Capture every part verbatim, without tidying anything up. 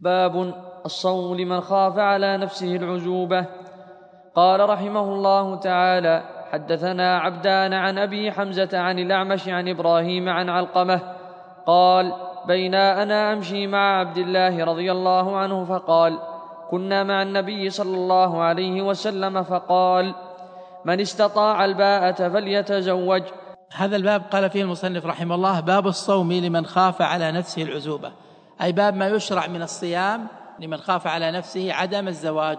باب الصوم لمن خاف على نفسه العزوبة. قال رحمه الله تعالى: حدثنا عبدان عن أبي حمزة عن الأعمش عن إبراهيم عن علقمة قال: بينا أنا أمشي مع عبد الله رضي الله عنه فقال: كنا مع النبي صلى الله عليه وسلم فقال: من استطاع الباءة فليتزوج. هذا الباب قال فيه المصنف رحمه الله: باب الصوم لمن خاف على نفسه العزوبة، أي باب ما يشرع من الصيام لمن خاف على نفسه عدم الزواج،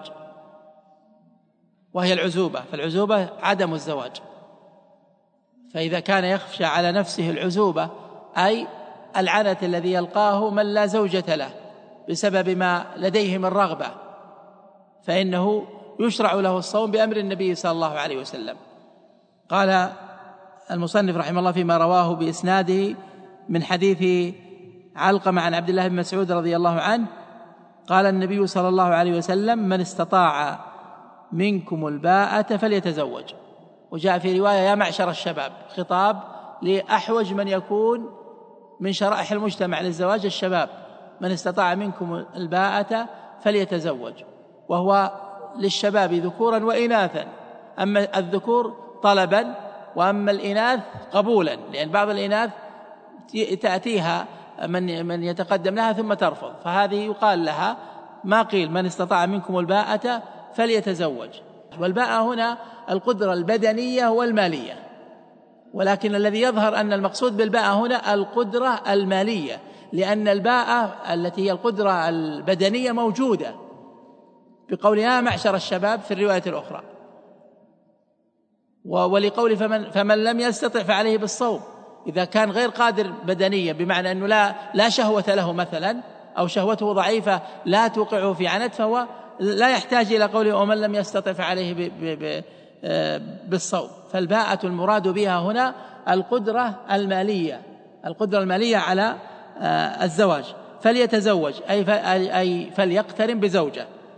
وهي العزوبة، فالعزوبة عدم الزواج. فإذا كان يخشى على نفسه العزوبة أي العنت الذي يلقاه من لا زوجة له بسبب ما لديه من رغبة، فإنه يشرع له الصوم بأمر النبي صلى الله عليه وسلم. قال المصنف رحمه الله فيما رواه بإسناده من حديث علقمة عن عبد الله بن مسعود رضي الله عنه قال النبي صلى الله عليه وسلم: من استطاع منكم الباءة فليتزوج. وجاء في رواية: يا معشر الشباب، خطاب لأحوج من يكون من شرائح المجتمع للزواج الشباب، من استطاع منكم الباءة فليتزوج، وهو للشباب ذكورا وإناثا، أما الذكور طلبا وأما الإناث قبولا، لأن بعض الإناث تأتيها من من يتقدم لها ثم ترفض، فهذه يقال لها ما قيل: من استطاع منكم الباءة فليتزوج. والباءة هنا القدرة البدنية والمالية، ولكن الذي يظهر أن المقصود بالباءة هنا القدرة المالية، لأن الباءة التي هي القدرة البدنية موجودة بقولها معشر الشباب في الرواية الأخرى، ولقول فمن, فمن لم يستطع فعليه بالصوم. إذا كان غير قادر بدنيا بمعنى أنه لا, لا شهوة له مثلا، أو شهوته ضعيفة لا توقعه في عنت، فهو لا يحتاج إلى قوله ومن لم يستطع فعليه ب ب ب بالصوم. فالباءة المراد بها هنا القدرة المالية، القدرة المالية على الزواج. فليتزوج أي فليقترن بزوجة.